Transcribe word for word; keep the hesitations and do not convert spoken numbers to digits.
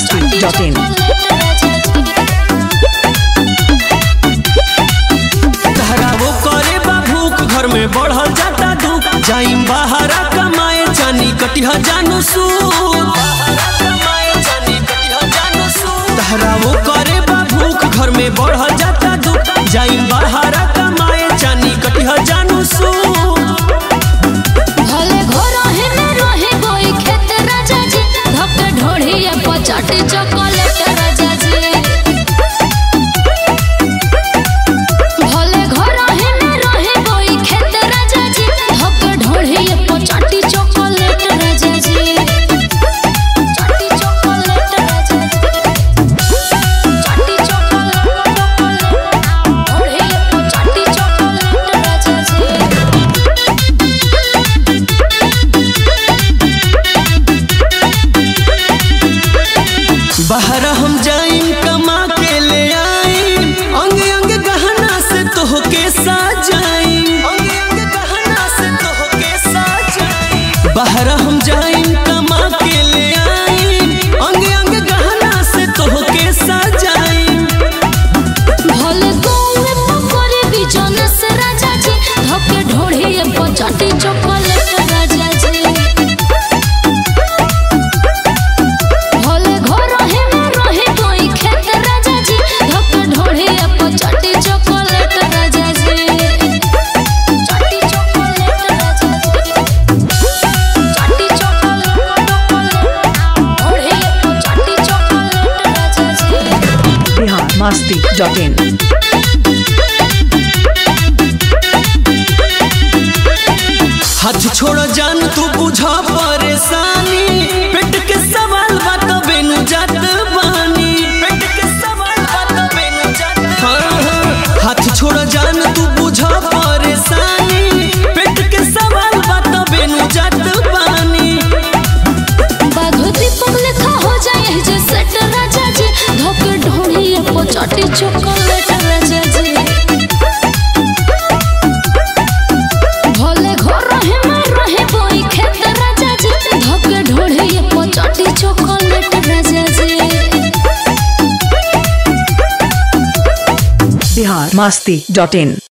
मस्ती dot इन। धरावो करे बा भूख घर में बढ़ल जाता दुख जाइम बाहरा कमाए जानी कटिहा जानू सूद। धरावो करे बा भूख घर में बढ़ल जाता दुख जाइम बाहरा कमाए जानी कटिहा जानू सूद। भले घर है में रहे कोई खेत राजा जी धक्के ढोढ़िए पचाटी चॉकलेट राजा जी। भले घर है में रहे कोई खेत राजा जी धक्के ढोढ़िए पचाटी चॉकलेट राजा जी। चाटी चॉकलेट राजा जी। चाटी चॉकलेट ढोढ़िए पचाटी चॉकलेट राजा जी। बाहर हम जाइम कमा के ले आइम अंग अंग गहना से तोहके सजाइम अंग अंग गहना से तोहके सजाइम। बाहर हम जाइम कमा के ले आइम अंग अंग गहना से तोहके सजाइम। भले गौए पकड़े बिजन से राजा जी धक्के ढोढ़िए पचाटी चॉकलेट राजा जी। भले घर है में रहे कोई खेत राजा जी धक्के ढोढ़िए पचाटी चॉकलेट राजा जी। चाटी चॉकलेट राजा जी। चाटी चॉकलेट ढोढ़िए पचाटी चॉकलेट राजा जी। Bihar Masti dot in. हाथ छोड़ जान तू बुझा परेशानी पेट के सवाल बात बेनु जात बानी पेट के सवाल बात बेनु जात। हाँ हाँ हाथ छोड़ जान तू बुझा परेशानी पेट के सवाल बात बेनु जात बानी। बाघोती पगले खा हो जाए जे सेट राजा जी धक्के ढोढ़िए पचाटी चॉकलेट राजा जी। भले घर है में रहे कोई खेत राजा जी धक्के ढोढ़िए पचाटी चॉकलेट राजा जी। बिहार मस्ती डॉट इन।